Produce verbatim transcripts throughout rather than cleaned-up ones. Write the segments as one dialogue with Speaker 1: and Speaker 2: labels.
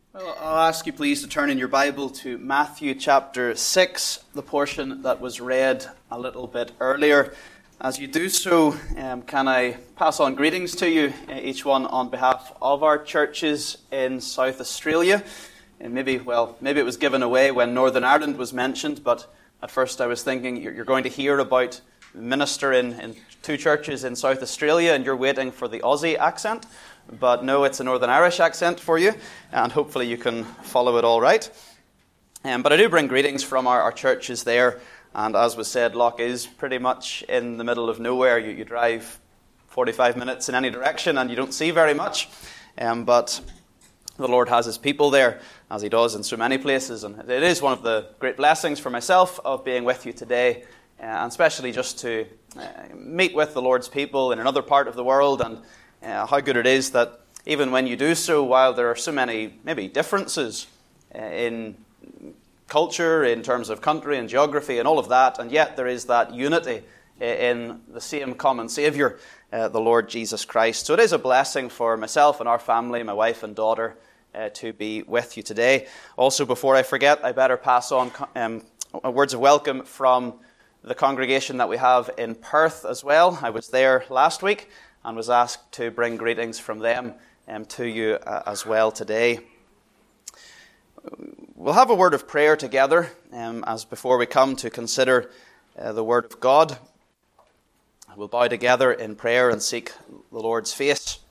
Speaker 1: Well, I'll ask you please to turn in your Bible to Matthew chapter six, the portion that was read a little bit earlier. As you do so, um, can I pass on greetings to you, each one on behalf of our churches in South Australia. And maybe, well, maybe it was given away when Northern Ireland was mentioned, but at first I was thinking you're going to hear about minister in, in two churches in South Australia and you're waiting for the Aussie accent. But no, it's a Northern Irish accent for you, and hopefully you can follow it all right. Um, but I do bring greetings from our, our churches there, and as was said, Loch is pretty much in the middle of nowhere. You, you drive forty-five minutes in any direction and you don't see very much, um, but the Lord has his people there, as he does in so many places, and it is one of the great blessings for myself of being with you today, uh, and especially just to uh, meet with the Lord's people in another part of the world, and Uh, how good it is that even when you do so, while there are so many maybe differences uh, in culture, in terms of country and geography and all of that, and yet there is that unity in the same common Saviour, uh, the Lord Jesus Christ. So it is a blessing for myself and our family, my wife and daughter, uh, to be with you today. Also, before I forget, I better pass on um, words of welcome from the congregation that we have in Perth as well. I was there last week and was asked to bring greetings from them um, to you uh, as well today. We'll have a word of prayer together um, as before we come to consider uh, the Word of God. We'll bow together in prayer and seek the Lord's face.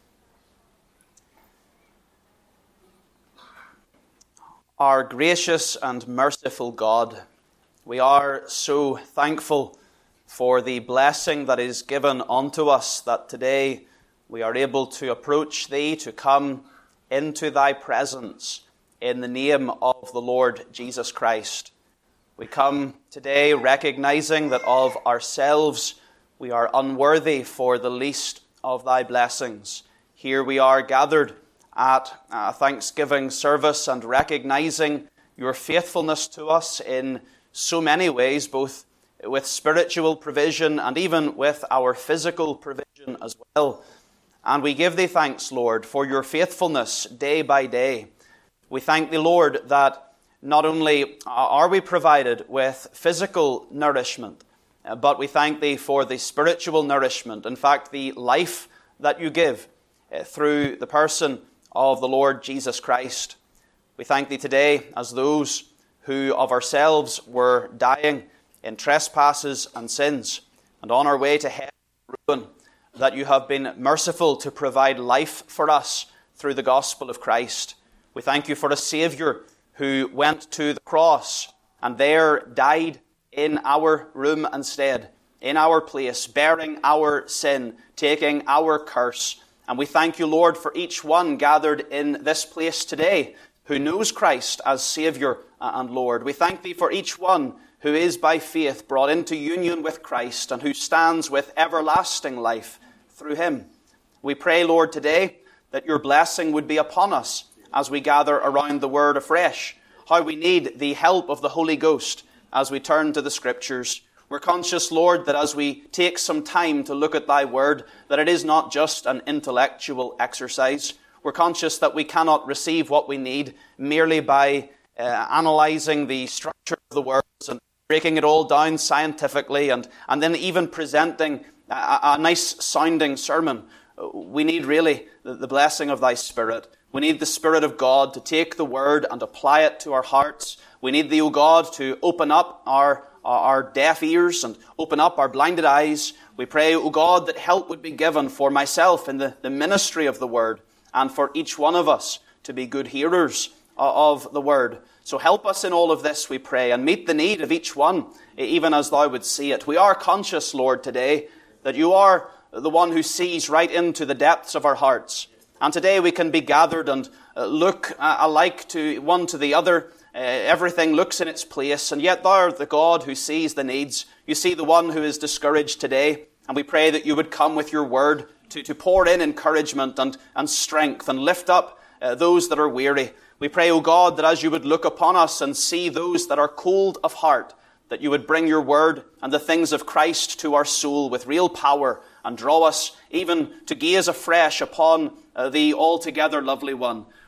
Speaker 1: Our gracious and merciful God, we are so thankful for the blessing that is given unto us, that today we are able to approach Thee, to come into Thy presence in the name of the Lord Jesus Christ. We come today recognizing that of ourselves we are unworthy for the least of Thy blessings. Here we are gathered at a Thanksgiving service and recognizing Your faithfulness to us in so many ways, both with spiritual provision and even with our physical provision as well. And we give Thee thanks, Lord, for Your faithfulness day by day. We thank Thee, Lord, that not only are we provided with physical nourishment, but we thank Thee for the spiritual nourishment, in fact, the life that You give through the person of the Lord Jesus Christ. We thank Thee today as those who of ourselves were dying in trespasses and sins, and on our way to hell and ruin, that You have been merciful to provide life for us through the gospel of Christ. We thank You for a Saviour who went to the cross and there died in our room instead, in our place, bearing our sin, taking our curse. And we thank You, Lord, for each one gathered in this place today who knows Christ as Saviour and Lord. We thank Thee for each one who is by faith brought into union with Christ and who stands with everlasting life through Him. We pray, Lord, today that Your blessing would be upon us as we gather around the Word afresh. How we need the help of the Holy Ghost as we turn to the Scriptures. We're conscious, Lord, that as we take some time to look at Thy Word, that it is not just an intellectual exercise. We're conscious that we cannot receive what we need merely by uh, analysing the structure of the words and breaking it all down scientifically, and, and then even presenting a, a nice sounding sermon. We need really the, the blessing of Thy Spirit. We need the Spirit of God to take the Word and apply it to our hearts. We need Thee, O God, to open up our, our deaf ears and open up our blinded eyes. We pray, O God, that help would be given for myself in the, the ministry of the Word, and for each one of us to be good hearers of the Word. So help us in all of this, we pray, and meet the need of each one, even as Thou would see it. We are conscious, Lord, today, that You are the one who sees right into the depths of our hearts. And today we can be gathered and look alike to one to the other. Uh, everything looks in its place, and yet Thou art the God who sees the needs. You see the one who is discouraged today, and we pray that You would come with Your Word to, to pour in encouragement and, and strength and lift up uh, those that are weary. We pray, O God, that as You would look upon us and see those that are cold of heart, that You would bring Your Word and the things of Christ to our soul with real power and draw us even to gaze afresh upon uh, Thee altogether lovely one.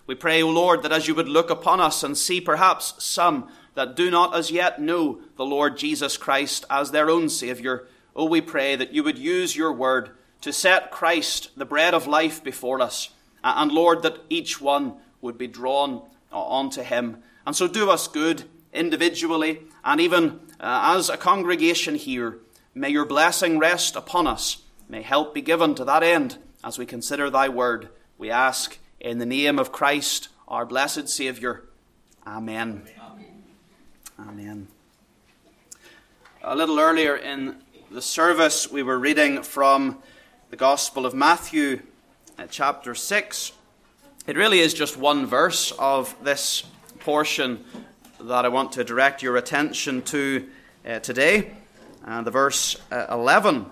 Speaker 1: We pray, O Lord, that as you would look upon us and see perhaps some that do not as yet know the Lord Jesus Christ as their own Saviour, oh, we pray that you would use your word to set Christ, the bread of life, before us. And Lord, that each one would be drawn onto him. And so do us good individually and even uh, as a congregation here. May your blessing rest upon us. May help be given to that end as we consider thy word. We ask in the name of Christ, our blessed Saviour. Amen. Amen. Amen. A little earlier in the service, we were reading from the Gospel of Matthew, uh, chapter six. It really is just one verse of this portion that I want to direct your attention to uh, today. And the verse uh, eleven.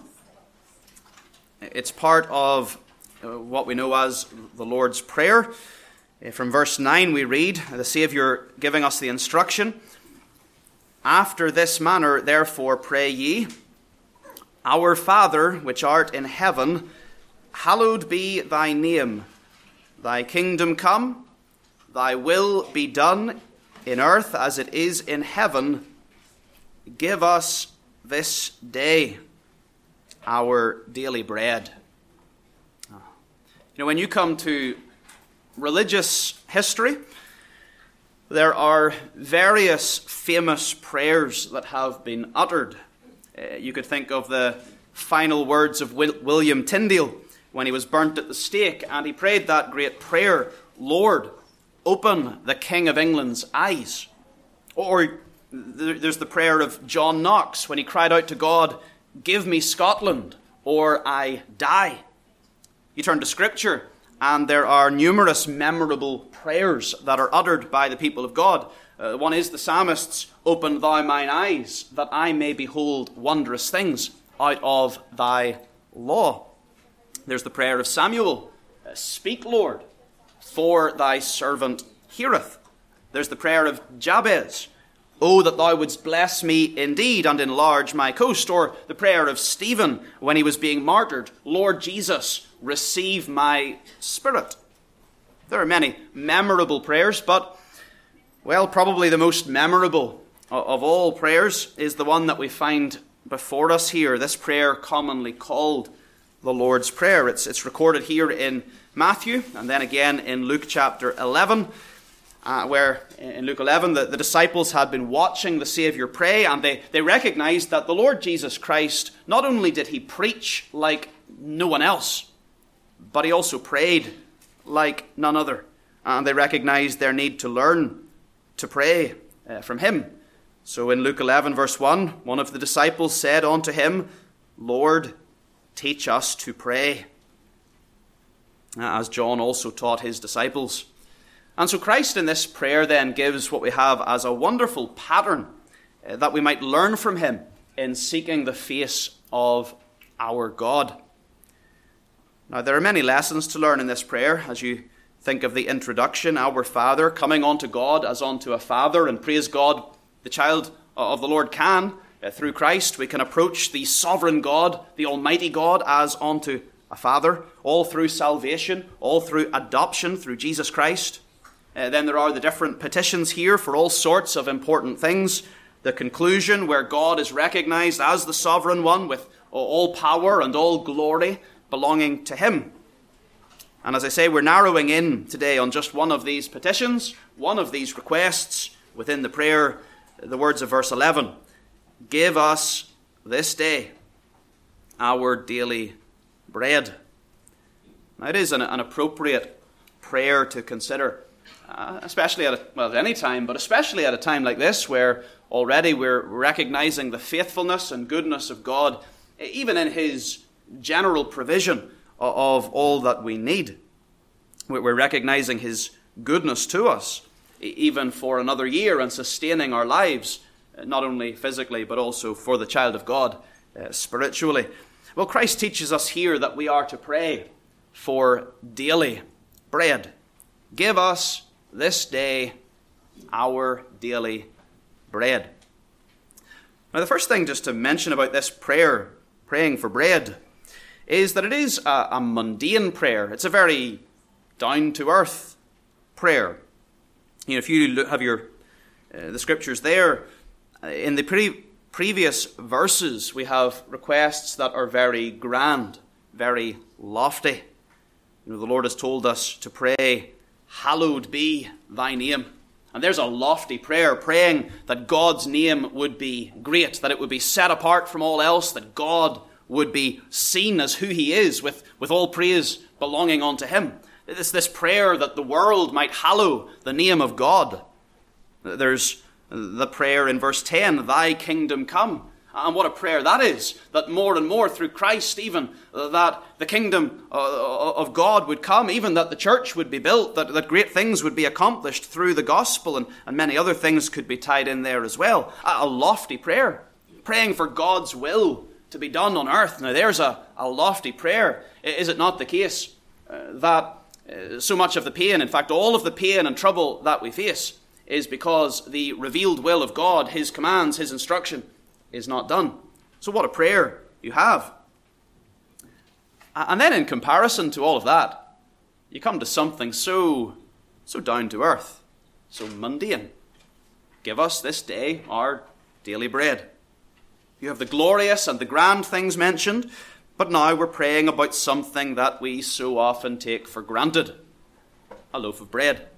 Speaker 1: It's part of uh, what we know as the Lord's Prayer. Uh, from verse nine we read, the Saviour giving us the instruction, "After this manner therefore pray ye, Our Father, which art in heaven, hallowed be thy name. Thy kingdom come, thy will be done in earth as it is in heaven. Give us this day our daily bread." You know, when you come to religious history, there are various famous prayers that have been uttered. Uh, you could think of the final words of Will- William Tyndale when he was burnt at the stake, and he prayed that great prayer, "Lord, open the King of England's eyes." Or there's the prayer of John Knox when he cried out to God, "Give me Scotland, or I die." You turn to Scripture, and there are numerous memorable prayers that are uttered by the people of God. Uh, one is the psalmist's, "Open thou mine eyes, that I may behold wondrous things out of thy law." There's the prayer of Samuel, "Speak, Lord, for thy servant heareth." There's the prayer of Jabez, "Oh, that thou wouldst bless me indeed and enlarge my coast." Or the prayer of Stephen when he was being martyred, "Lord Jesus, receive my spirit." There are many memorable prayers, but, well, probably the most memorable of all prayers is the one that we find before us here, this prayer commonly called the Lord's Prayer. It's, it's recorded here in Matthew and then again in Luke chapter eleven, uh, where in Luke eleven the, the disciples had been watching the Saviour pray, and they, they recognized that the Lord Jesus Christ, not only did he preach like no one else, but he also prayed like none other. And they recognized their need to learn to pray uh, from him. So in Luke eleven verse one, one of the disciples said unto him, "Lord, teach us to pray," as John also taught his disciples. And so Christ in this prayer then gives what we have as a wonderful pattern uh, that we might learn from him in seeking the face of our God. Now, there are many lessons to learn in this prayer as you think of the introduction, "Our Father," coming unto God as unto a father, and praise God, the child of the Lord can, uh, through Christ, we can approach the sovereign God, the Almighty God, as unto a father, all through salvation, all through adoption through Jesus Christ. Uh, then there are the different petitions here for all sorts of important things. The conclusion, where God is recognized as the sovereign one with all power and all glory belonging to him. And as I say, we're narrowing in today on just one of these petitions, one of these requests within the prayer, the words of verse eleven. "Give us this day our daily bread." Now, it is an, an appropriate prayer to consider, uh, especially at a, well, at any time, but especially at a time like this, where already we're recognizing the faithfulness and goodness of God, even in his general provision of all that we need. We're recognizing his goodness to us, even for another year, and sustaining our lives, not only physically, but also for the child of God, uh, spiritually. Well, Christ teaches us here that we are to pray for daily bread. Give us this day our daily bread. Now, the first thing just to mention about this prayer, praying for bread, is that it is a, a mundane prayer. It's a very down-to-earth prayer. You know, if you look, have your uh, the scriptures there, uh, in the pre- previous verses we have requests that are very grand, very lofty. You know, the Lord has told us to pray, "Hallowed be thy name." And there's a lofty prayer, praying that God's name would be great, that it would be set apart from all else, that God would be seen as who he is, with, with all praise belonging unto him. It's this prayer that the world might hallow the name of God. There's the prayer in verse ten, "Thy kingdom come." And what a prayer that is, that more and more through Christ even, that the kingdom of God would come, even that the church would be built, that, that great things would be accomplished through the gospel, and, and many other things could be tied in there as well. A, a lofty prayer, praying for God's will to be done on earth. Now there's a, a lofty prayer. Is it not the case uh, that uh, so much of the pain, in fact all of the pain and trouble that we face, is because the revealed will of God, his commands, his instruction, is not done. So what a prayer you have. And then in comparison to all of that, you come to something so, so down to earth, so mundane. "Give us this day our daily bread." You have the glorious and the grand things mentioned, but now we're praying about something that we so often take for granted: a loaf of bread.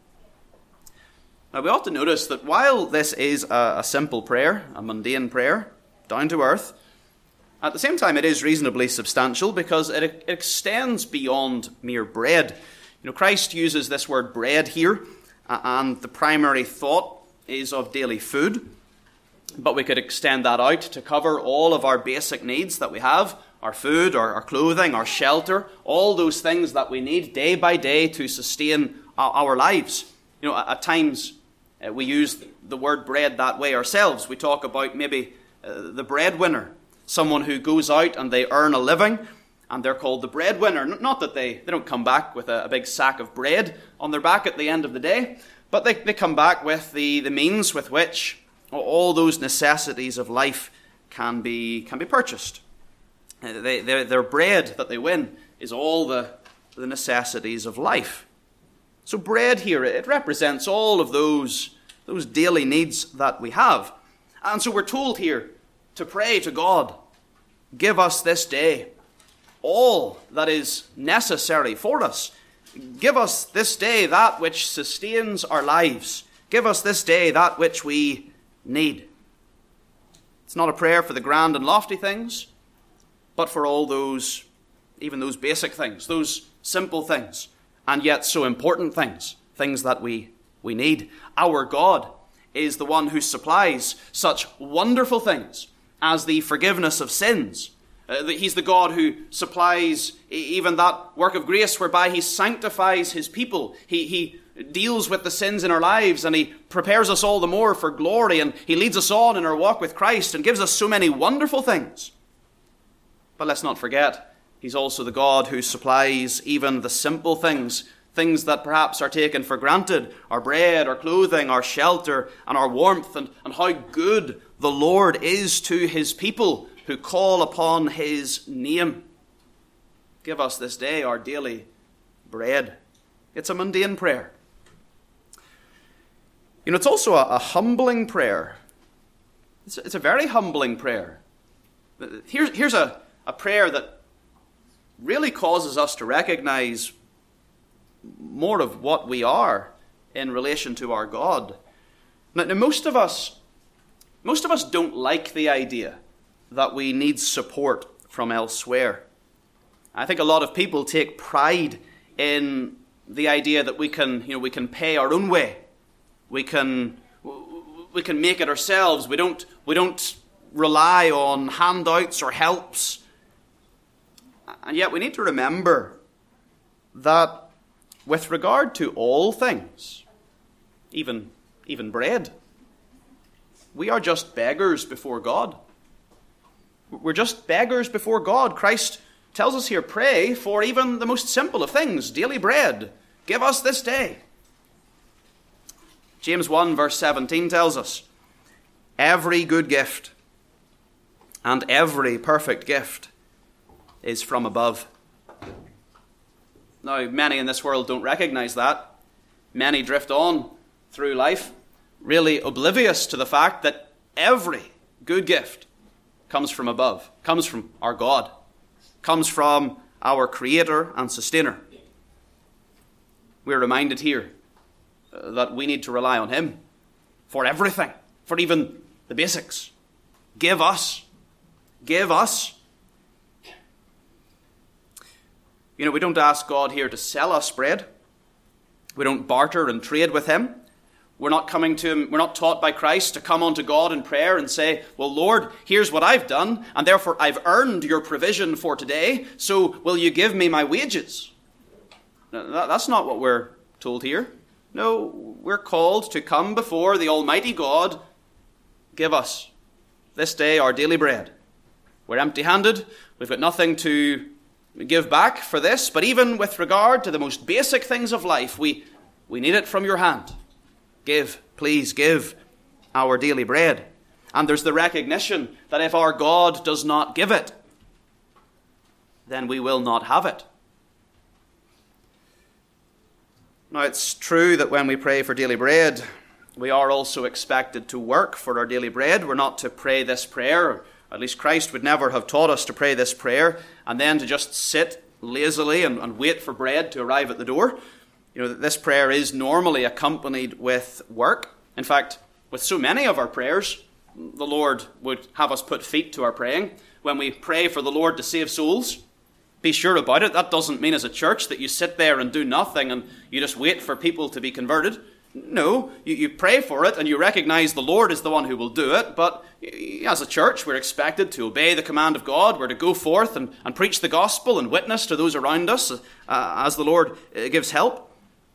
Speaker 1: Now we ought to notice that while this is a, a simple prayer, a mundane prayer, down to earth, at the same time it is reasonably substantial because it, it extends beyond mere bread. You know, Christ uses this word bread here, uh, and the primary thought is of daily food. But we could extend that out to cover all of our basic needs that we have: our food, our, our clothing, our shelter, all those things that we need day by day to sustain our, our lives. You know, at, at times uh, we use the word bread that way ourselves. We talk about maybe uh, the breadwinner, someone who goes out and they earn a living, and they're called the breadwinner. Not that they, they don't come back with a, a big sack of bread on their back at the end of the day, but they, they come back with the, the means with which all those necessities of life can be can be purchased. Uh, they, their, their bread that they win is all the, the necessities of life. So bread here, it represents all of those, those daily needs that we have. And so we're told here to pray to God, "Give us this day all that is necessary for us. Give us this day that which sustains our lives. Give us this day that which we need." It's not a prayer for the grand and lofty things, but for all those, even those basic things, those simple things, and yet so important things, things that we, we need. Our God is the one who supplies such wonderful things as the forgiveness of sins. Uh, he's the God who supplies even that work of grace whereby he sanctifies his people. He, he deals with the sins in our lives, and he prepares us all the more for glory, and he leads us on in our walk with Christ and gives us so many wonderful things. But let's not forget, he's also the God who supplies even the simple things, things that perhaps are taken for granted: our bread, our clothing, our shelter, and our warmth, and, and how good the Lord is to his people who call upon his name. Give us this day our daily bread. It's a mundane prayer. You know, it's also a, a humbling prayer. It's, it's a very humbling prayer. Here's, here's a, a prayer that really causes us to recognize more of what we are in relation to our God. Now, now most of us, most of us don't like the idea that we need support from elsewhere. I think a lot of people take pride in the idea that we can, you know, we can pay our own way. We can, we can make it ourselves. We don't, we don't rely on handouts or helps. And yet we need to remember that with regard to all things, even, even bread, we are just beggars before God. We're just beggars before God. Christ tells us here, pray for even the most simple of things, daily bread. Give us this day. James one verse seventeen tells us, every good gift and every perfect gift is from above. Now, many in this world don't recognize that. many drift on through life, really oblivious to the fact that every good gift comes from above, comes from our God, comes from our Creator and Sustainer. We're reminded here uh, that we need to rely on Him for everything, for even the basics. Give us. Give us. You know, we don't ask God here to sell us bread. We don't barter and trade with Him. We're not coming to Him, we're not taught by Christ to come unto God in prayer and say, well, Lord, here's what I've done, and therefore I've earned your provision for today, so will you give me my wages? No, that's not what we're told here. No, we're called to come before the Almighty God. Give us this day our daily bread. We're empty-handed. We've got nothing to give back for this, but even with regard to the most basic things of life, we, we need it from your hand. Give, please give our daily bread. And there's the recognition that if our God does not give it, then we will not have it. Now, it's true that when we pray for daily bread, we are also expected to work for our daily bread. We're not to pray this prayer, or at least Christ would never have taught us to pray this prayer, and then to just sit lazily and, and wait for bread to arrive at the door. You know, this prayer is normally accompanied with work. In fact, with so many of our prayers, the Lord would have us put feet to our praying. When we pray for the Lord to save souls, be sure about it. That doesn't mean as a church that you sit there and do nothing and you just wait for people to be converted. No, you, you pray for it and you recognize the Lord is the one who will do it. But as a church, we're expected to obey the command of God. We're to go forth and, and preach the gospel and witness to those around us uh, as the Lord uh, gives help.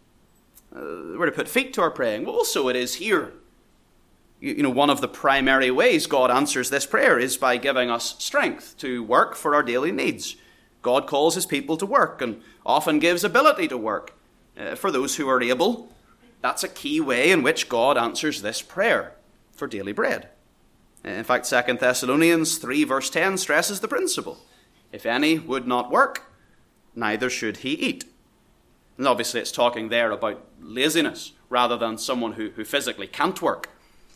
Speaker 1: Uh, we're to put feet to our praying. Well, so it is here. You, you know, one of the primary ways God answers this prayer is by giving us strength to work for our daily needs. God calls His people to work and often gives ability to work uh, for those who are able. That's a key way in which God answers this prayer for daily bread. In fact, Second Thessalonians three verse ten stresses the principle. If any would not work, neither should he eat. And obviously it's talking there about laziness rather than someone who, who physically can't work.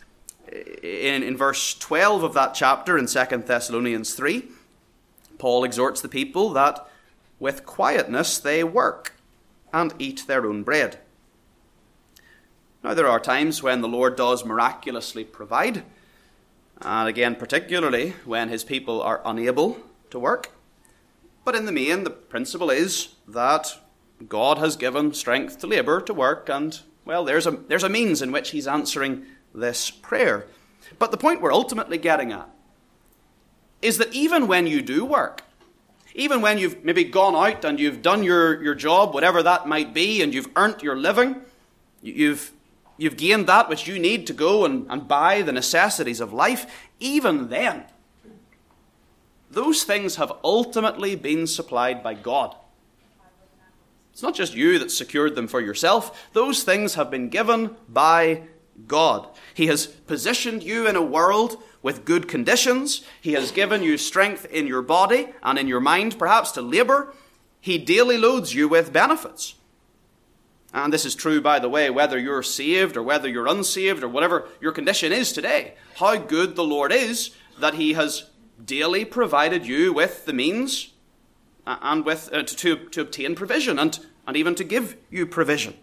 Speaker 1: In, in verse twelve of that chapter in Second Thessalonians three, Paul exhorts the people that with quietness they work and eat their own bread. Now, there are times when the Lord does miraculously provide, and again, particularly when His people are unable to work. But in the main, the principle is that God has given strength to labour, to work, and, well, there's a, there's a means in which He's answering this prayer. But the point we're ultimately getting at is that even when you do work, even when you've maybe gone out and you've done your, your job, whatever that might be, and you've earned your living, you've You've gained that which you need to go and, and buy the necessities of life. Even then, those things have ultimately been supplied by God. It's not just you that secured them for yourself. Those things have been given by God. He has positioned you in a world with good conditions. He has given you strength in your body and in your mind, perhaps to labour. He daily loads you with benefits. And this is true, by the way, whether you're saved or whether you're unsaved or whatever your condition is today. How good the Lord is that He has daily provided you with the means and with uh, to, to obtain provision and, and even to give you provision.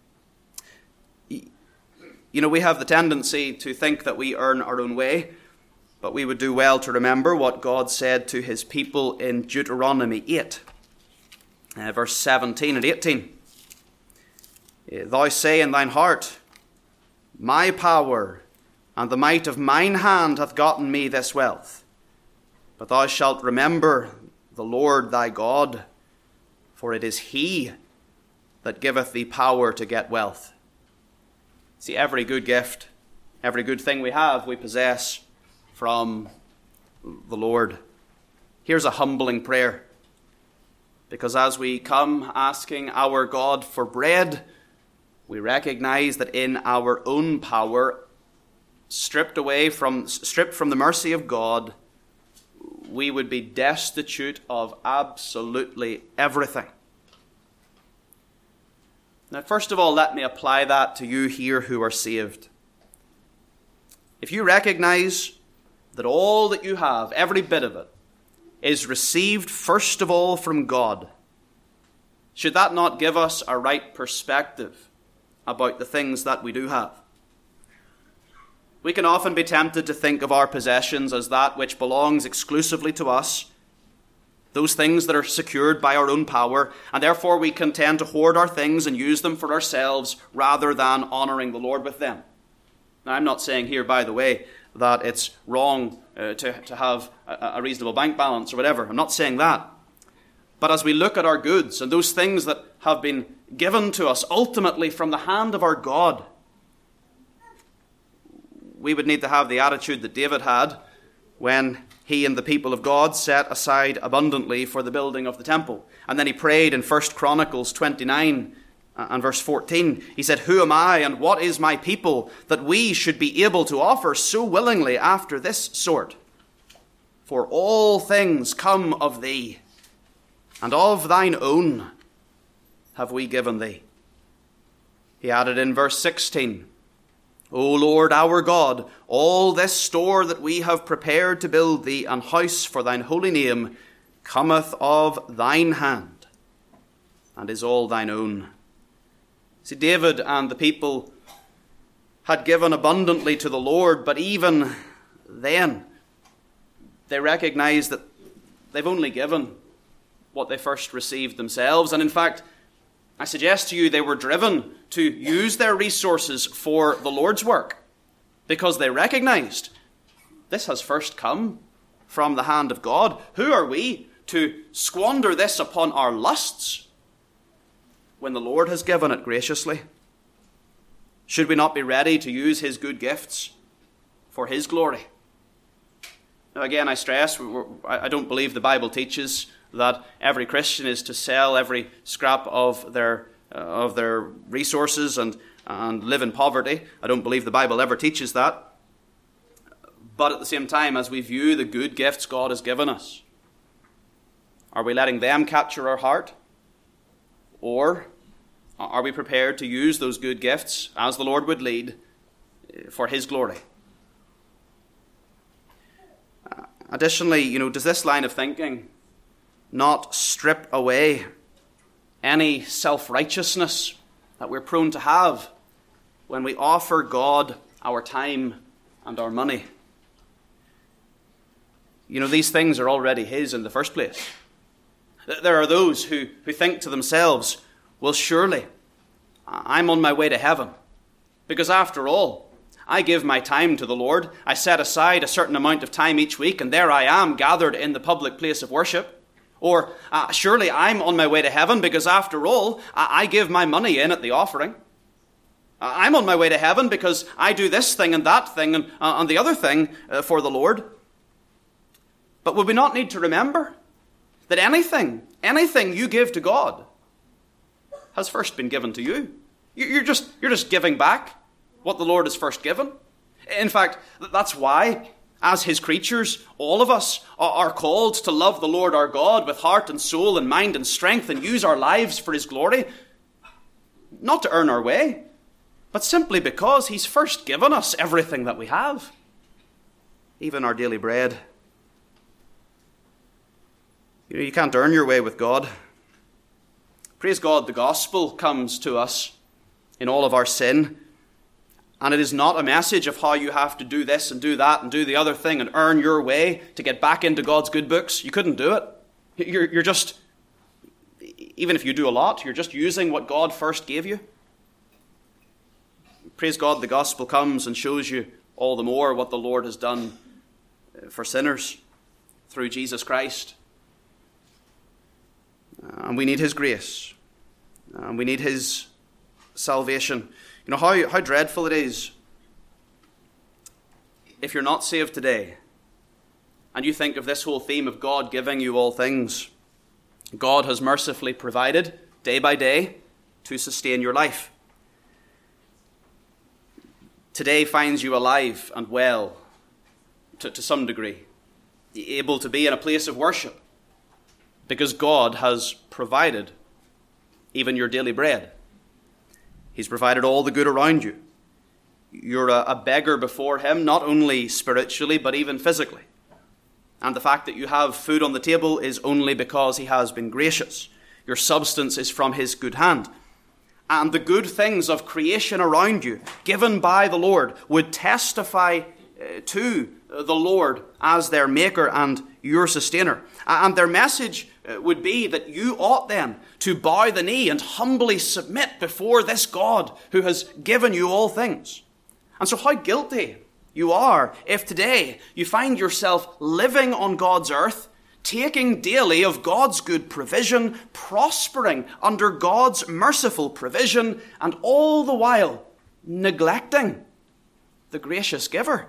Speaker 1: You know, we have the tendency to think that we earn our own way, but we would do well to remember what God said to His people in Deuteronomy eight, uh, verse seventeen and eighteen. Thou say in thine heart, my power and the might of mine hand hath gotten me this wealth. But thou shalt remember the Lord thy God, for it is He that giveth thee power to get wealth. See, every good gift, every good thing we have, we possess from the Lord. Here's a humbling prayer, because as we come asking our God for bread, we recognize that in our own power, stripped away from, stripped from the mercy of God, we would be destitute of absolutely everything. Now, first of all, let me apply that to you here who are saved. If you recognize that all that you have, every bit of it, is received first of all from God, should that not give us a right perspective about the things that we do have? We can often be tempted to think of our possessions as that which belongs exclusively to us, those things that are secured by our own power, and therefore we can tend to hoard our things and use them for ourselves rather than honouring the Lord with them. Now, I'm not saying here, by the way, that it's wrong uh, to, to have a, a reasonable bank balance or whatever. I'm not saying that. But as we look at our goods and those things that have been given to us ultimately from the hand of our God, we would need to have the attitude that David had when he and the people of God set aside abundantly for the building of the temple. And then he prayed in First Chronicles twenty-nine and verse fourteen. He said, "Who am I and what is my people that we should be able to offer so willingly after this sort? For all things come of thee, and of thine own have we given thee." He added in verse sixteen, "O Lord our God, all this store that we have prepared to build thee an house for thine holy name cometh of thine hand, and is all thine own." See, David and the people had given abundantly to the Lord, but even then, they recognized that they've only given what they first received themselves. And in fact, I suggest to you they were driven to use their resources for the Lord's work because they recognized this has first come from the hand of God. Who are we to squander this upon our lusts when the Lord has given it graciously? Should we not be ready to use his good gifts for his glory? Now again, I stress, I don't believe the Bible teaches that every Christian is to sell every scrap of their uh, of their resources and, and live in poverty. I don't believe the Bible ever teaches that. But at the same time, as we view the good gifts God has given us, are we letting them capture our heart? Or are we prepared to use those good gifts, as the Lord would lead, for his glory? Uh, additionally, you know, does this line of thinking not strip away any self-righteousness that we're prone to have when we offer God our time and our money? You know, these things are already his in the first place. There are those who, who think to themselves, well, surely I'm on my way to heaven, because after all, I give my time to the Lord. I set aside a certain amount of time each week, and there I am gathered in the public place of worship. Or, uh, surely I'm on my way to heaven because after all, I, I give my money in at the offering. Uh, I'm on my way to heaven because I do this thing and that thing and, uh, and the other thing uh, for the Lord. But would we not need to remember that anything, anything you give to God has first been given to you? You're just, you're just giving back what the Lord has first given. In fact, that's why, as his creatures, all of us are called to love the Lord our God with heart and soul and mind and strength and use our lives for his glory. Not to earn our way, but simply because he's first given us everything that we have, even our daily bread. You know, you can't earn your way with God. Praise God, the gospel comes to us in all of our sin. And it is not a message of how you have to do this and do that and do the other thing and earn your way to get back into God's good books. You couldn't do it. You're, you're just, even if you do a lot, you're just using what God first gave you. Praise God, the gospel comes and shows you all the more what the Lord has done for sinners through Jesus Christ. And we need his grace. And we need his salvation. You know how, how dreadful it is if you're not saved today and you think of this whole theme of God giving you all things. God has mercifully provided day by day to sustain your life. Today finds you alive and well to, to some degree, able to be in a place of worship because God has provided even your daily bread. He's provided all the good around you. You're a, a beggar before him, not only spiritually, but even physically. And the fact that you have food on the table is only because he has been gracious. Your substance is from his good hand. And the good things of creation around you, given by the Lord, would testify uh, to the Lord as their maker and your sustainer. And their message uh, would be that you ought then to bow the knee and humbly submit before this God who has given you all things. And so how guilty you are if today you find yourself living on God's earth, taking daily of God's good provision, prospering under God's merciful provision, and all the while neglecting the gracious giver.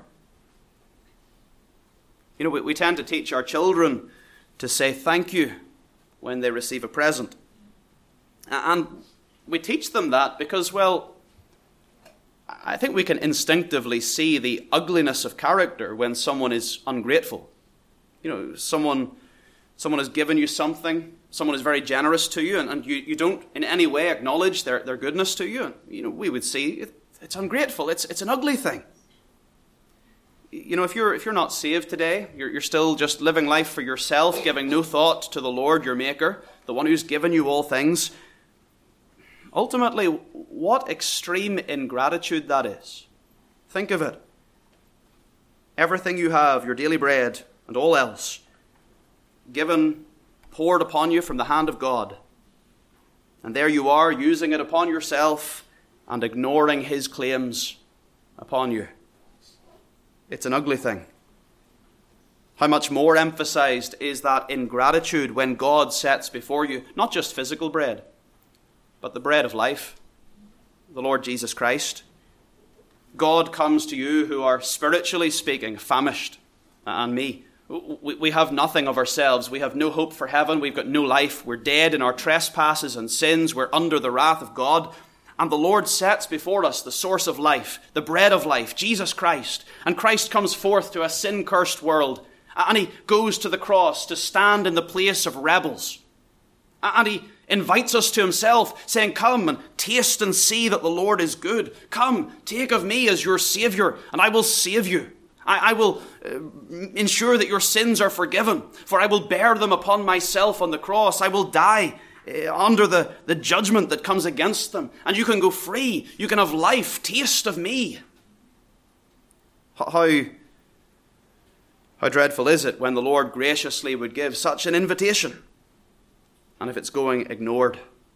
Speaker 1: You know, we, we tend to teach our children to say thank you when they receive a present. And we teach them that because, well, I think we can instinctively see the ugliness of character when someone is ungrateful. You know, someone someone has given you something, someone is very generous to you, and, and you, you don't in any way acknowledge their, their goodness to you. And, you know, we would see it, it's ungrateful. It's it's an ugly thing. You know, if you're if you're not saved today, you're you're still just living life for yourself, giving no thought to the Lord, your Maker, the one who's given you all things. Ultimately, what extreme ingratitude that is. Think of it. Everything you have, your daily bread and all else, given, poured upon you from the hand of God. And there you are, using it upon yourself and ignoring his claims upon you. It's an ugly thing. How much more emphasized is that ingratitude when God sets before you not just physical bread, but the bread of life, the Lord Jesus Christ. God comes to you who are, spiritually speaking, famished, and me. We have nothing of ourselves. We have no hope for heaven. We've got no life. We're dead in our trespasses and sins. We're under the wrath of God. And the Lord sets before us the source of life, the bread of life, Jesus Christ. And Christ comes forth to a sin-cursed world. And he goes to the cross to stand in the place of rebels. And he invites us to himself, saying, come and taste and see that the Lord is good. Come, take of me as your Savior, and I will save you. I, I will uh, ensure that your sins are forgiven, for I will bear them upon myself on the cross. I will die uh, under the, the judgment that comes against them, and you can go free. You can have life. Taste of me. How, how dreadful is it when the Lord graciously would give such an invitation, and if it's going ignored?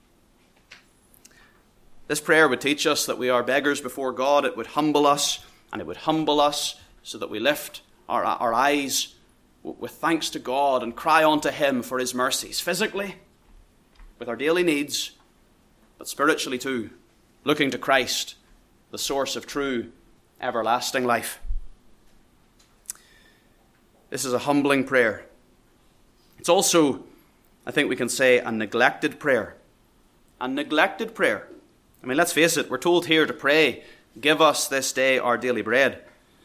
Speaker 1: This prayer would teach us that we are beggars before God. It would humble us, and it would humble us so that we lift our, our eyes with thanks to God and cry unto him for his mercies, physically, with our daily needs, but spiritually too, looking to Christ, the source of true, everlasting life. This is a humbling prayer. It's also, I think we can say, a neglected prayer. A neglected prayer. I mean, let's face it, we're told here to pray, give us this day our daily bread.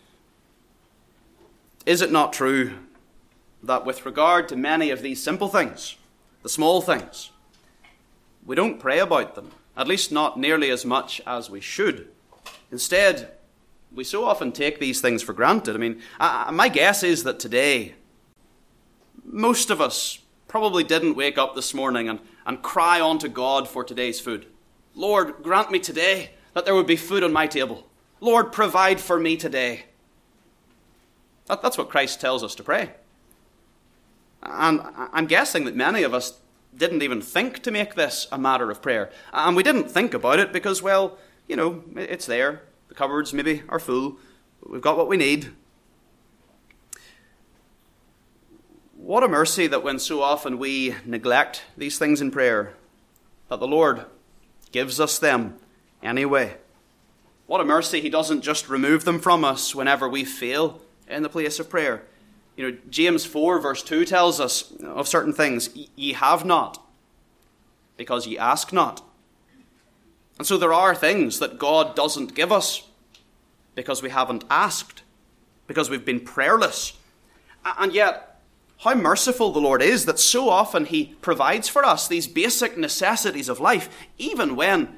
Speaker 1: Is it not true that with regard to many of these simple things, the small things, we don't pray about them, at least not nearly as much as we should? Instead, we so often take these things for granted. I mean, I, my guess is that today, most of us probably didn't wake up this morning and, and cry unto God for today's food. Lord, grant me today that there would be food on my table. Lord, provide for me today. That, that's what Christ tells us to pray. And I'm guessing that many of us didn't even think to make this a matter of prayer. And we didn't think about it because, well, you know, it's there. The cupboards maybe are full. We've got what we need. What a mercy that when so often we neglect these things in prayer, that the Lord gives us them anyway. What a mercy he doesn't just remove them from us whenever we fail in the place of prayer. You know, James four verse two tells us of certain things. Ye have not, because ye ask not. And so there are things that God doesn't give us because we haven't asked, because we've been prayerless. And yet, how merciful the Lord is that so often he provides for us these basic necessities of life, even when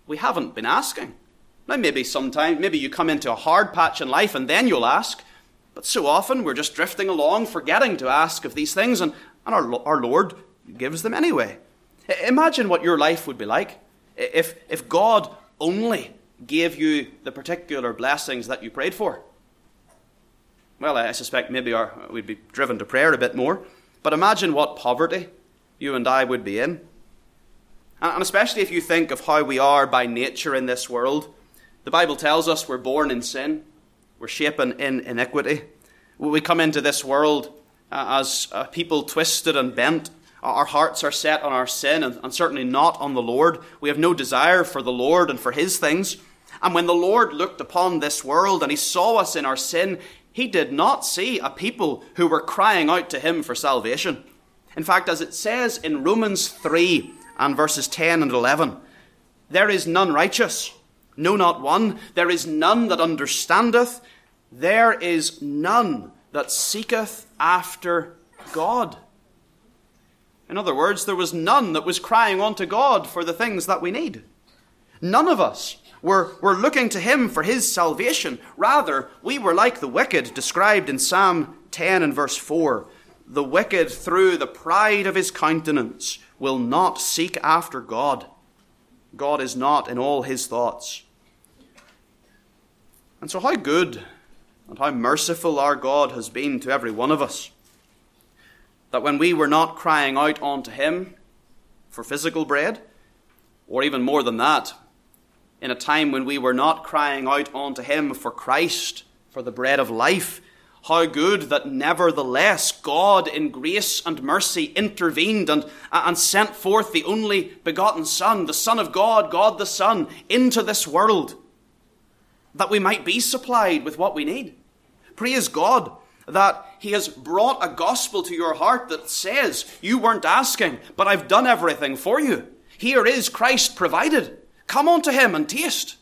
Speaker 1: we haven't been asking. Now maybe sometime, maybe you come into a hard patch in life and then you'll ask. But so often we're just drifting along, forgetting to ask of these things, and, and our, our Lord gives them anyway. Imagine what your life would be like if, if God only gave you the particular blessings that you prayed for. Well, I suspect maybe our, we'd be driven to prayer a bit more. But imagine what poverty you and I would be in. And especially if you think of how we are by nature in this world. The Bible tells us we're born in sin. We're shapen in iniquity. We come into this world as a people twisted and bent. Our hearts are set on our sin and, and certainly not on the Lord. We have no desire for the Lord and for his things. And when the Lord looked upon this world and he saw us in our sin, he did not see a people who were crying out to him for salvation. In fact, as it says in Romans three and verses ten and eleven, there is none righteous, no, not one. There is none that understandeth. There is none that seeketh after God. In other words, there was none that was crying unto God for the things that we need. None of us were, were looking to him for his salvation. Rather, we were like the wicked, described in Psalm ten and verse four. The wicked, through the pride of his countenance, will not seek after God. God is not in all his thoughts. And so how good and how merciful our God has been to every one of us. That when we were not crying out unto him for physical bread, or even more than that, in a time when we were not crying out unto him for Christ, for the bread of life, how good that nevertheless God in grace and mercy intervened and, and sent forth the only begotten Son, the Son of God, God the Son, into this world, that we might be supplied with what we need. Praise God that he has brought a gospel to your heart that says, you weren't asking, but I've done everything for you. Here is Christ provided. Come unto him and taste.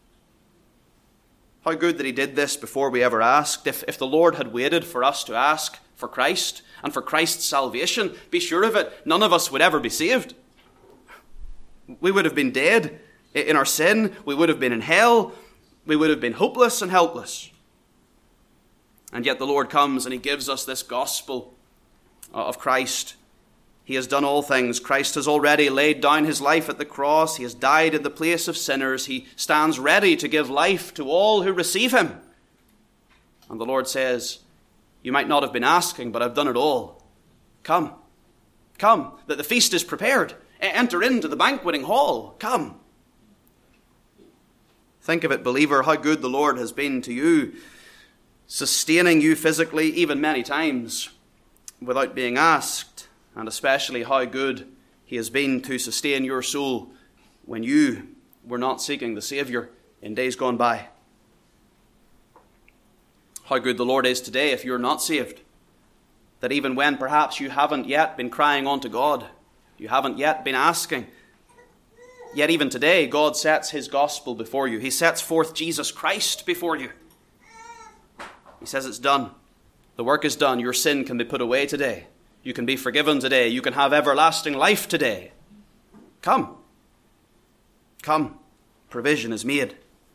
Speaker 1: How good that he did this before we ever asked. If, if the Lord had waited for us to ask for Christ and for Christ's salvation, be sure of it, none of us would ever be saved. We would have been dead in our sin. We would have been in hell. We would have been hopeless and helpless. And yet the Lord comes and he gives us this gospel of Christ. He has done all things. Christ has already laid down his life at the cross. He has died in the place of sinners. He stands ready to give life to all who receive him. And the Lord says, you might not have been asking, but I've done it all. Come. Come, that the feast is prepared. Enter into the banqueting hall. Come. Think of it, believer, how good the Lord has been to you, sustaining you physically even many times without being asked, and especially how good he has been to sustain your soul when you were not seeking the Saviour in days gone by. How good the Lord is today if you're not saved, that even when perhaps you haven't yet been crying unto God, you haven't yet been asking, yet even today God sets his gospel before you. He sets forth Jesus Christ before you. He says it's done. The work is done. Your sin can be put away today. You can be forgiven today. You can have everlasting life today. Come. Come. Provision is made.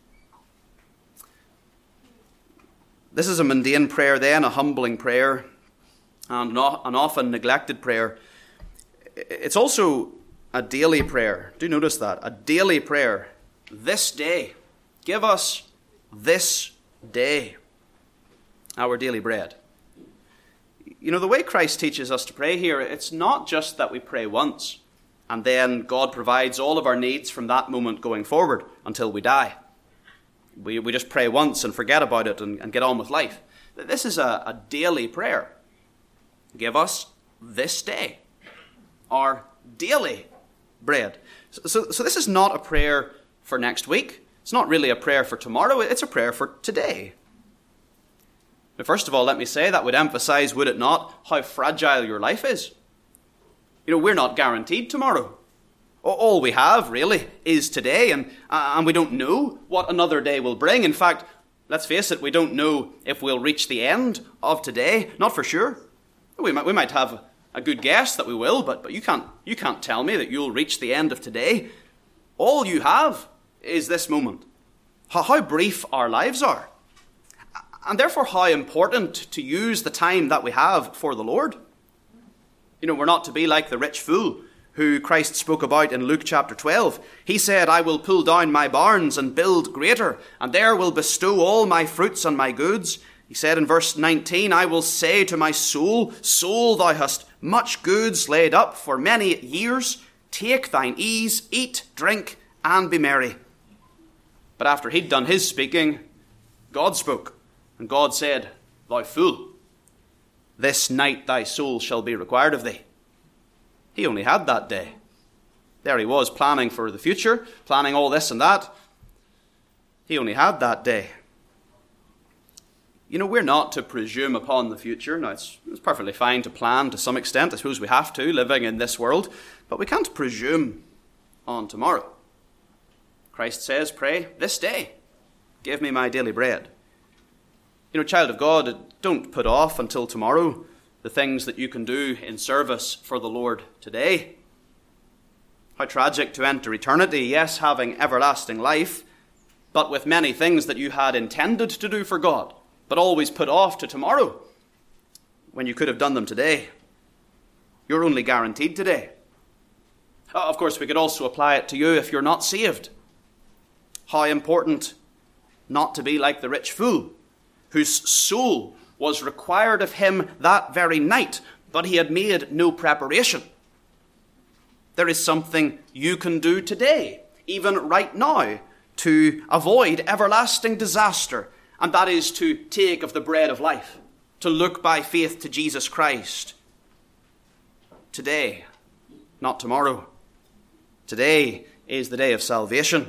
Speaker 1: This is a mundane prayer then, a humbling prayer, and an often neglected prayer. It's also a daily prayer. Do notice that. A daily prayer. This day. Give us this day our daily bread. You know, the way Christ teaches us to pray here, it's not just that we pray once and then God provides all of our needs from that moment going forward until we die. We, we just pray once and forget about it and, and get on with life. This is a, a daily prayer. Give us this day our daily bread. So, so, so this is not a prayer for next week. It's not really a prayer for tomorrow. It's a prayer for today. Now, first of all, let me say that would emphasize, would it not, how fragile your life is. You know, we're not guaranteed tomorrow. All we have, really, is today, and, uh, and we don't know what another day will bring. In fact, let's face it, we don't know if we'll reach the end of today. Not for sure. We might, we might have a good guess that we will, but, but you can't, you can't tell me that you'll reach the end of today. All you have is this moment. How, how brief our lives are. And therefore how important to use the time that we have for the Lord. You know, we're not to be like the rich fool who Christ spoke about in Luke chapter twelve. He said, I will pull down my barns and build greater, and there will bestow all my fruits and my goods. He said in verse nineteen, I will say to my soul, soul, thou hast much goods laid up for many years. Take thine ease, eat, drink, and be merry. But after he'd done his speaking, God spoke. And God said, thou fool, this night thy soul shall be required of thee. He only had that day. There he was planning for the future, planning all this and that. He only had that day. You know, we're not to presume upon the future. Now, it's, it's perfectly fine to plan to some extent. I suppose we have to, living in this world. But we can't presume on tomorrow. Christ says, pray this day, give me my daily bread. You know, child of God, don't put off until tomorrow the things that you can do in service for the Lord today. How tragic to enter eternity, yes, having everlasting life, but with many things that you had intended to do for God, but always put off to tomorrow, when you could have done them today. You're only guaranteed today. Of course, we could also apply it to you if you're not saved. How important not to be like the rich fool, whose soul was required of him that very night, but he had made no preparation. There is something you can do today, even right now, to avoid everlasting disaster, and that is to take of the bread of life, to look by faith to Jesus Christ. Today, not tomorrow. Today is the day of salvation.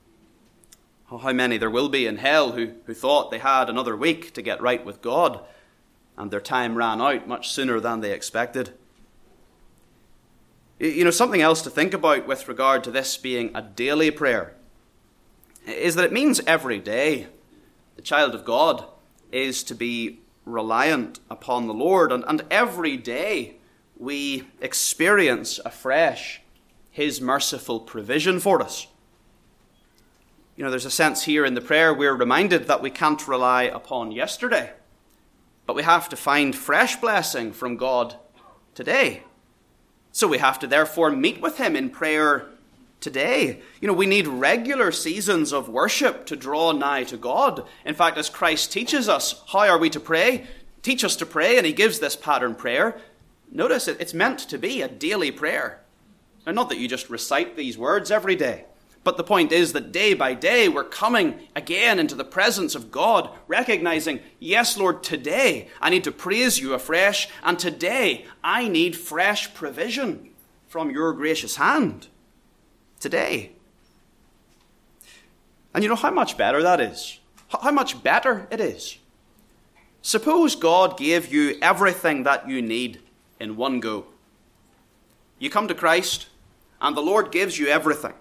Speaker 1: Oh, how many there will be in hell who, who thought they had another week to get right with God, and their time ran out much sooner than they expected. You know, something else to think about with regard to this being a daily prayer is that it means every day the child of God is to be reliant upon the Lord, and, and every day we experience afresh his merciful provision for us. You know, there's a sense here in the prayer we're reminded that we can't rely upon yesterday, but we have to find fresh blessing from God today. So we have to therefore meet with him in prayer today. You know, we need regular seasons of worship to draw nigh to God. In fact, as Christ teaches us, how are we to pray? Teach us to pray, and he gives this pattern prayer. Notice it, it's meant to be a daily prayer. And not that you just recite these words every day. But the point is that day by day we're coming again into the presence of God, recognizing, yes, Lord, today I need to praise you afresh, and today I need fresh provision from your gracious hand. Today. And you know how much better that is? How much better it is? Suppose God gave you everything that you need in one go. You come to Christ, and the Lord gives you everything.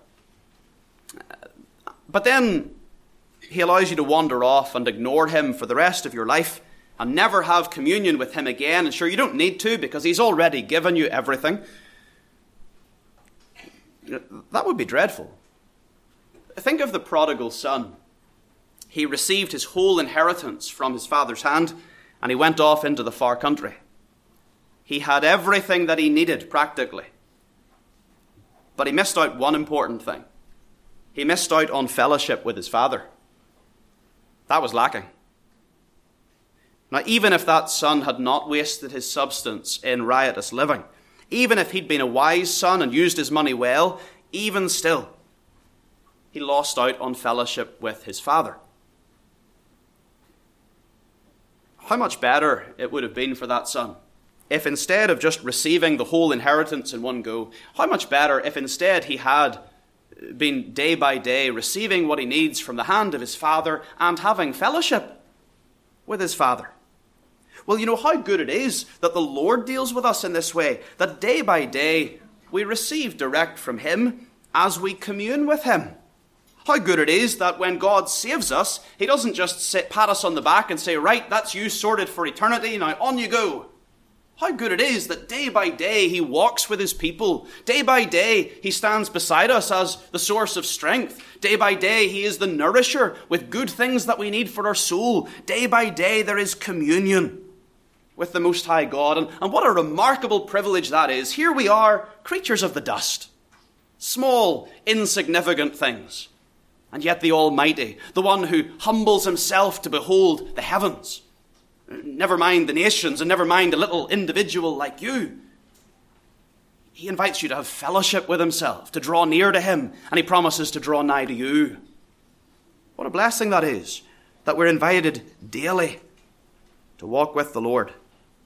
Speaker 1: But then he allows you to wander off and ignore him for the rest of your life and never have communion with him again. And sure, you don't need to because he's already given you everything. That would be dreadful. Think of the prodigal son. He received his whole inheritance from his father's hand, and he went off into the far country. He had everything that he needed, practically. But he missed out one important thing. He missed out on fellowship with his father. That was lacking. Now, even if that son had not wasted his substance in riotous living, even if he'd been a wise son and used his money well, even still, he lost out on fellowship with his father. How much better it would have been for that son if instead of just receiving the whole inheritance in one go, how much better if instead he had been day by day receiving what he needs from the hand of his father and having fellowship with his father. Well, you know how good it is that the Lord deals with us in this way, that day by day we receive direct from him as we commune with him. How good it is that when God saves us, he doesn't just sit, pat us on the back and say, right, that's you sorted for eternity, now on you go. How good it is that day by day he walks with his people. Day by day he stands beside us as the source of strength. Day by day he is the nourisher with good things that we need for our soul. Day by day there is communion with the Most High God. And, and what a remarkable privilege that is. Here we are, creatures of the dust. Small, insignificant things. And yet the Almighty, the one who humbles himself to behold the heavens. Never mind the nations and never mind a little individual like you. He invites you to have fellowship with himself, to draw near to him, and he promises to draw nigh to you. What a blessing that is, that we're invited daily to walk with the Lord.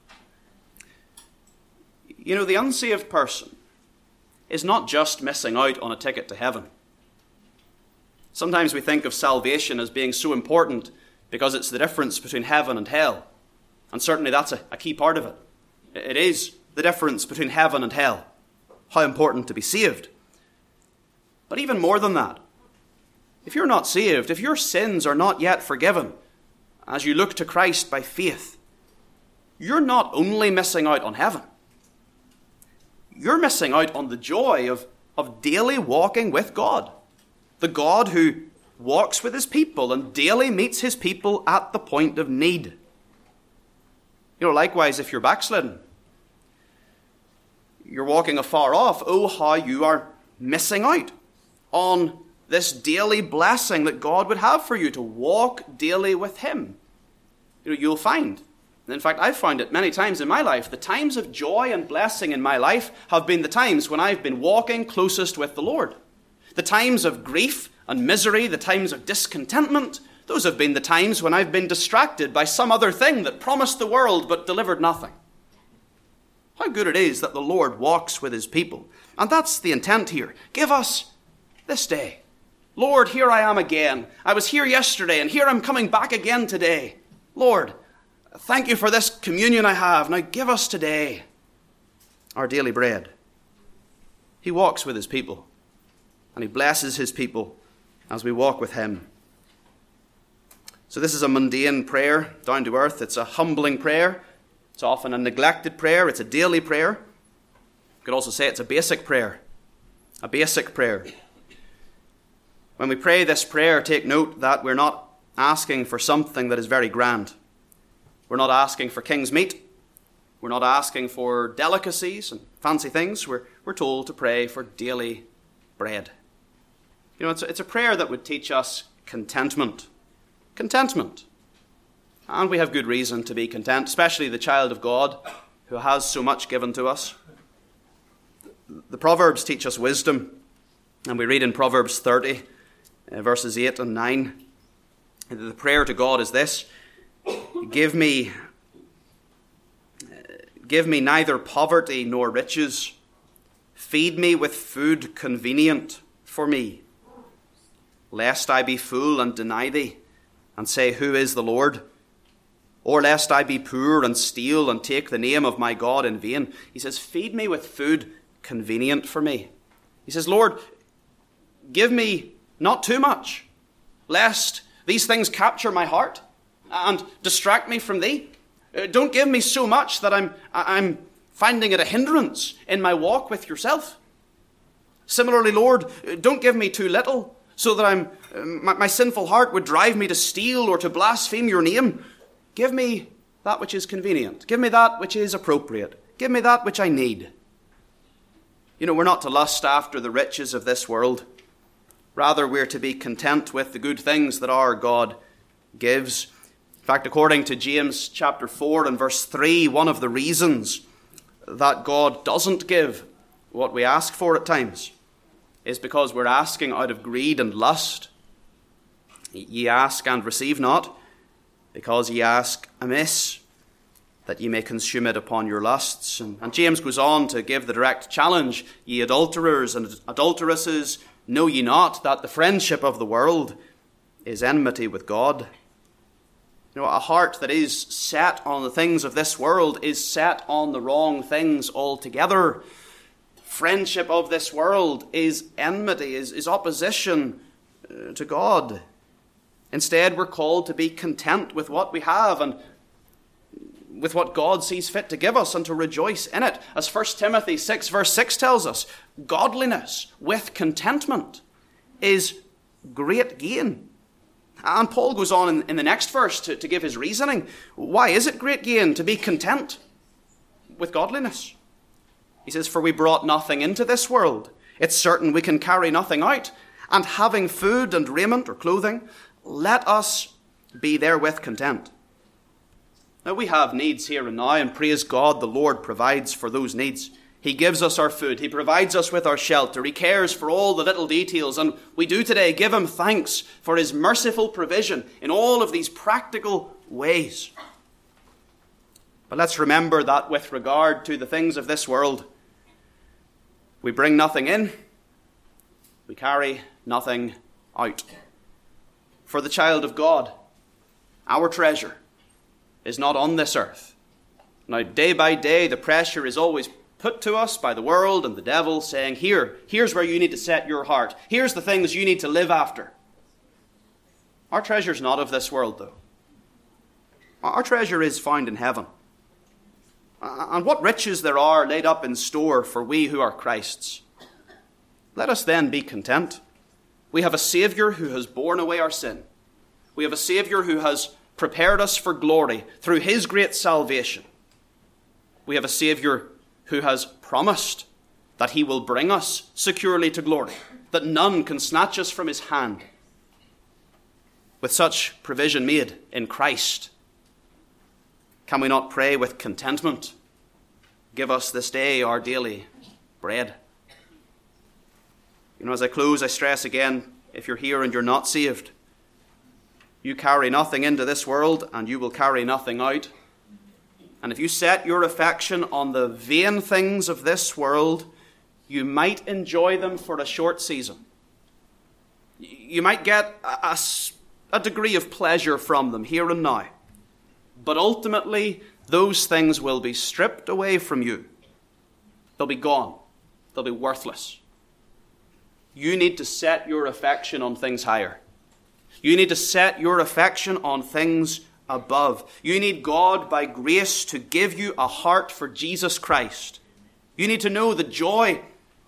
Speaker 1: You know, the unsaved person is not just missing out on a ticket to heaven. Sometimes we think of salvation as being so important because it's the difference between heaven and hell. And certainly that's a, a key part of it. It is the difference between heaven and hell. How important to be saved. But even more than that, if you're not saved, if your sins are not yet forgiven, as you look to Christ by faith, you're not only missing out on heaven. You're missing out on the joy of, of daily walking with God. The God who walks with his people and daily meets his people at the point of need. You know, likewise, if you're backslidden, you're walking afar off, oh, how you are missing out on this daily blessing that God would have for you to walk daily with him. You know, you'll find, and in fact, I've found it many times in my life, the times of joy and blessing in my life have been the times when I've been walking closest with the Lord. The times of grief and misery, the times of discontentment, those have been the times when I've been distracted by some other thing that promised the world but delivered nothing. How good it is that the Lord walks with his people. And that's the intent here. Give us this day. Lord, here I am again. I was here yesterday and here I'm coming back again today. Lord, thank you for this communion I have. Now give us today our daily bread. He walks with his people and he blesses his people as we walk with him. So this is a mundane prayer, down to earth. It's a humbling prayer. It's often a neglected prayer. It's a daily prayer. You could also say it's a basic prayer. A basic prayer. When we pray this prayer, take note that we're not asking for something that is very grand. We're not asking for king's meat. We're not asking for delicacies and fancy things. We're, we're told to pray for daily bread. You know, it's a, it's a prayer that would teach us contentment. Contentment. And we have good reason to be content, especially the child of God who has so much given to us. The Proverbs teach us wisdom, and we read in Proverbs thirty, uh, verses eight and nine, the prayer to God is this: Give me, uh, give me neither poverty nor riches. Feed me with food convenient for me, lest I be full and deny thee, and say, who is the Lord? Or lest I be poor and steal and take the name of my God in vain. He says, feed me with food convenient for me. He says, Lord, give me not too much, lest these things capture my heart and distract me from thee. Don't give me so much that I'm, I'm finding it a hindrance in my walk with yourself. Similarly, Lord, don't give me too little, so that I'm, my, my sinful heart would drive me to steal or to blaspheme your name. Give me that which is convenient. Give me that which is appropriate. Give me that which I need. You know, we're not to lust after the riches of this world. Rather, we're to be content with the good things that our God gives. In fact, according to James chapter four and verse three, one of the reasons that God doesn't give what we ask for at times is because we're asking out of greed and lust. Ye ask and receive not, because ye ask amiss, that ye may consume it upon your lusts. And, and James goes on to give the direct challenge: Ye adulterers and adulteresses, know ye not that the friendship of the world is enmity with God? You know, a heart that is set on the things of this world is set on the wrong things altogether. Friendship of this world is enmity, is, is opposition uh, to God. Instead, we're called to be content with what we have, and with what God sees fit to give us and to rejoice in it. As First Timothy six verse six tells us, godliness with contentment is great gain. And Paul goes on in, in the next verse to, to give his reasoning. Why is it great gain to be content with godliness? He says, for we brought nothing into this world. It's certain we can carry nothing out. And having food and raiment or clothing, let us be therewith content. Now we have needs here and now, and praise God, the Lord provides for those needs. He gives us our food. He provides us with our shelter. He cares for all the little details. And we do today give him thanks for his merciful provision in all of these practical ways. But let's remember that with regard to the things of this world, we bring nothing in, we carry nothing out. For the child of God, our treasure is not on this earth. Now, day by day, the pressure is always put to us by the world and the devil, saying, here, here's where you need to set your heart. Here's the things you need to live after. Our treasure's not of this world, though. Our treasure is found in heaven. And what riches there are laid up in store for we who are Christ's. Let us then be content. We have a Saviour who has borne away our sin. We have a Saviour who has prepared us for glory through his great salvation. We have a Saviour who has promised that he will bring us securely to glory, that none can snatch us from his hand. With such provision made in Christ, can we not pray with contentment? Give us this day our daily bread. You know, as I close, I stress again, if you're here and you're not saved, you carry nothing into this world and you will carry nothing out. And if you set your affection on the vain things of this world, you might enjoy them for a short season. You might get a, a, a degree of pleasure from them here and now. But ultimately, those things will be stripped away from you. They'll be gone. They'll be worthless. You need to set your affection on things higher. You need to set your affection on things above. You need God, by grace, to give you a heart for Jesus Christ. You need to know the joy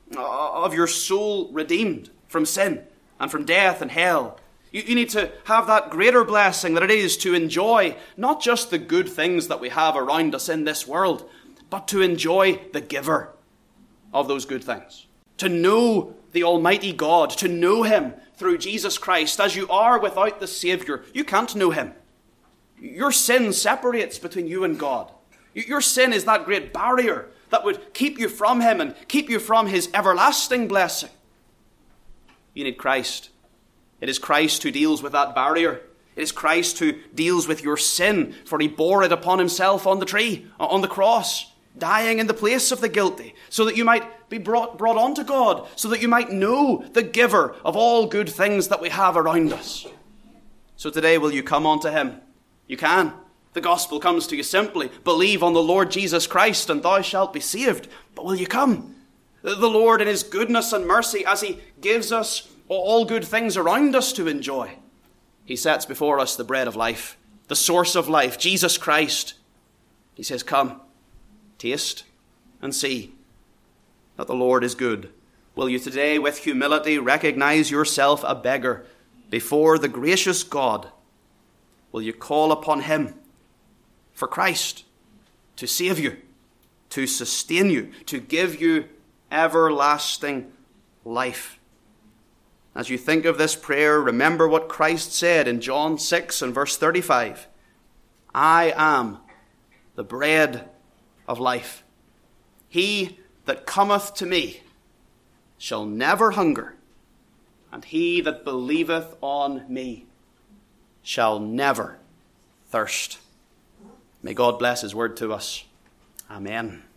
Speaker 1: of your soul redeemed from sin and from death and hell. You, you need to have that greater blessing that it is to enjoy not just the good things that we have around us in this world, but to enjoy the giver of those good things. To know the Almighty God, to know him through Jesus Christ. As you are without the Saviour, you can't know him. Your sin separates between you and God. Your sin is that great barrier that would keep you from him and keep you from his everlasting blessing. You need Christ. It is Christ who deals with that barrier. It is Christ who deals with your sin, for he bore it upon himself on the tree, on the cross, dying in the place of the guilty, so that you might be brought, brought unto God, so that you might know the giver of all good things that we have around us. So today, will you come unto him? You can. The gospel comes to you simply. Believe on the Lord Jesus Christ and thou shalt be saved. But will you come? The Lord in his goodness and mercy, as he gives us all good things around us to enjoy, he sets before us the bread of life, the source of life, Jesus Christ. He says, come, taste and see that the Lord is good. Will you today, with humility, recognize yourself a beggar before the gracious God? Will you call upon him for Christ to save you, to sustain you, to give you everlasting life? As you think of this prayer, remember what Christ said in John six and verse thirty-five. I am the bread of life. He that cometh to me shall never hunger, and he that believeth on me shall never thirst. May God bless his word to us. Amen.